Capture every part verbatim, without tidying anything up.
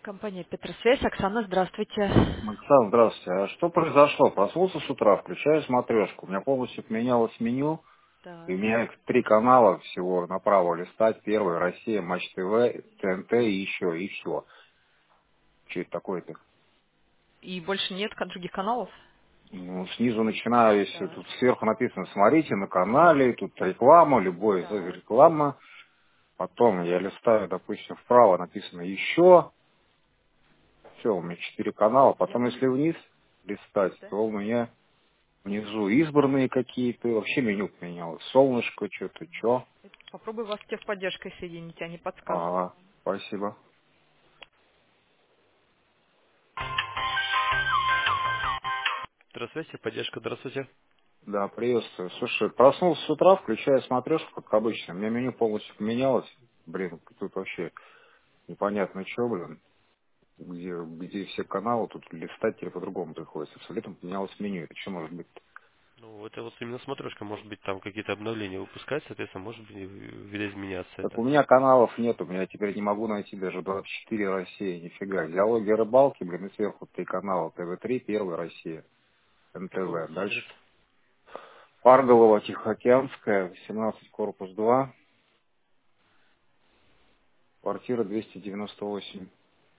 Компания Петросвязь. Оксана, здравствуйте. Оксана, здравствуйте. А что произошло? Проснулся с утра, включаю смотрешку. У меня полностью поменялось меню. И у Так. меня их три канала всего направо листать. Первый, Россия, Матч ТВ, ТНТ и еще, и все. Что это такое-то? И больше нет ка- других каналов? Ну, снизу начинаю, если Так. тут сверху написано, смотрите на канале, тут реклама, любой из Так. реклама. Потом я листаю, допустим, вправо написано еще. Все, у меня четыре канала. Я... Потом, если вниз листать, Да. то у меня внизу избранные какие-то, вообще меню поменялось. Солнышко, что-то, что. Попробую вас с техподдержкой соединить, они подскажут. Ага, спасибо. Здравствуйте, поддержка, здравствуйте. Да, приветствую. Слушай, проснулся с утра, включая смотрешку, как обычно. У меня меню полностью поменялось. Блин, тут вообще непонятно что, блин. Где, где все каналы, тут листать теперь по-другому приходится. Абсолютно поменялось меню. Это что может быть? Ну, это вот именно смотрешка, может быть, там какие-то обновления выпускать, соответственно, может быть, видоизменяться Так это. у меня каналов нет, у меня теперь не могу найти даже двадцать четыре Россия, нифига. Диалоги о рыбалке, блин, и сверху три канала. ТВ три, первый Россия, Какой у НТВ. вас адрес? Дальше Парголова, Тихоокеанская, восемнадцать, корпус два, квартира двести девяносто восемь.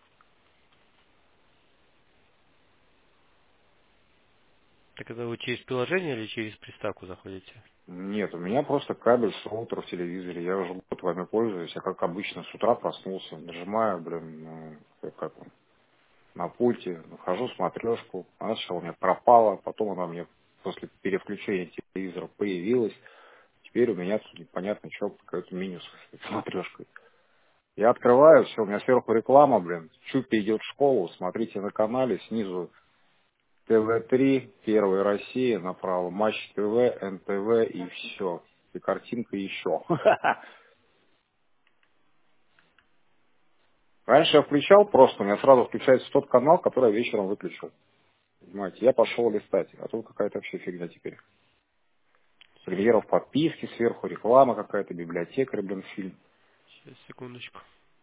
Так это вы через приложение или через приставку заходите? Нет, у меня просто кабель с роутера в телевизоре. Я уже год вами пользуюсь, я как обычно с утра проснулся, нажимаю, блин, ну, как как он, на пульте, нахожу смотрешку. Она сначала у меня пропала, потом она мне после переключения телевизора появилась. Теперь у меня тут непонятно, что, какой-то меню с этой смотрешкой. Я открываю, все, у меня сверху реклама, блин. Чупи идет в школу, смотрите на канале, снизу ТВ три, Первая Россия, направо Матч ТВ, НТВ и все. И картинка еще. Раньше я включал просто, у меня сразу включается тот канал, который я вечером выключил. Понимаете, я пошел листать, а тут какая-то вообще фигня теперь. Премьера в подписке, сверху реклама какая-то, библиотека, блин, фильм. Сейчас, секундочку.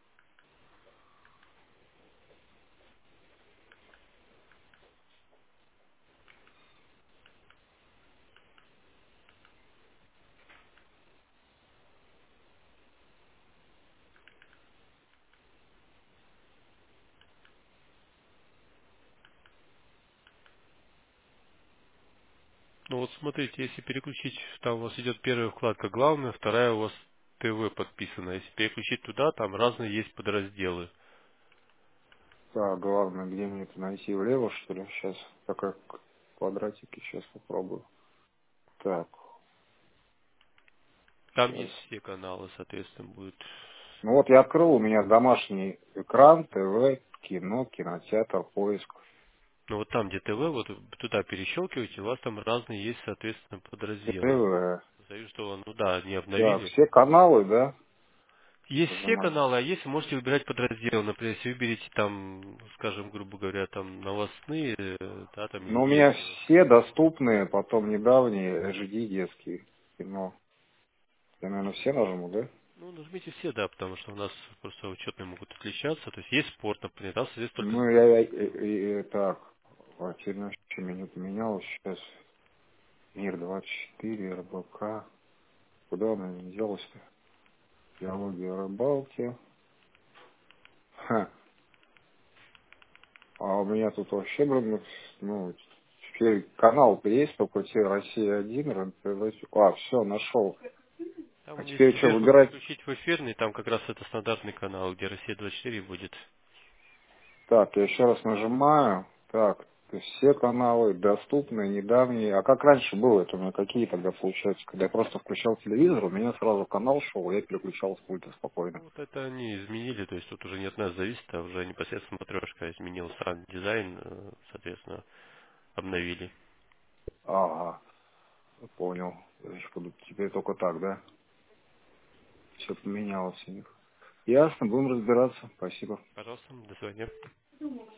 Ну вот смотрите, если переключить, там у вас идет первая вкладка главная, вторая у вас ТВ подписана. Если переключить туда, там разные есть подразделы. Так, главное, где мне это найти? Влево, что ли? Сейчас, пока квадратики, сейчас попробую. Так, Там сейчас. есть все каналы, соответственно, будет. Ну вот я открыл, у меня домашний экран, ТВ, кино, кинотеатр, поиск. Ну вот там, где ТВ, вот туда перещелкиваете, у вас там разные есть, соответственно, подразделы. ТВ. Заю, что, ну да, не Так, обновили. все каналы, да? Есть все Нажимаю. каналы, а есть, вы можете выбирать подразделы. Например, если выберете там, скажем, грубо говоря, там новостные, э, да, там или Ну, у меня недельные новостные. все доступные, потом недавние, эйч ди детские кино. Я, наверное, все нажму, да? Ну, нажмите все, да, потому что у нас просто учетные могут отличаться. То есть есть спорт, например, да, соответственно, только Ну, я, я- и- и- так, квартира еще меню поменялось, сейчас Мир двадцать четыре, РБК. Куда она не делась-то? Диалоги о рыбалке. Ха. А у меня тут вообще, блин, ну, теперь канал-то есть, только те Россия один, РНТВ. А, все, нашел. А там, теперь если что, сверху выбирать? переключить в эфирный, там как раз это стандартный канал, где Россия двадцать четыре будет. Так, я еще раз нажимаю. Так, то есть все каналы доступны, недавние. А как раньше было это у меня какие тогда получается? Когда я просто включал телевизор, у меня сразу канал шел, я переключал с пульта спокойно. Ну, вот это они изменили, то есть тут уже не от нас зависит, а уже непосредственно матрешка изменил сам дизайн, э, соответственно, обновили. Ага, понял. Значит, будут теперь только так, да? Все поменялось у них. Ясно, будем разбираться. Спасибо. Пожалуйста, до свидания.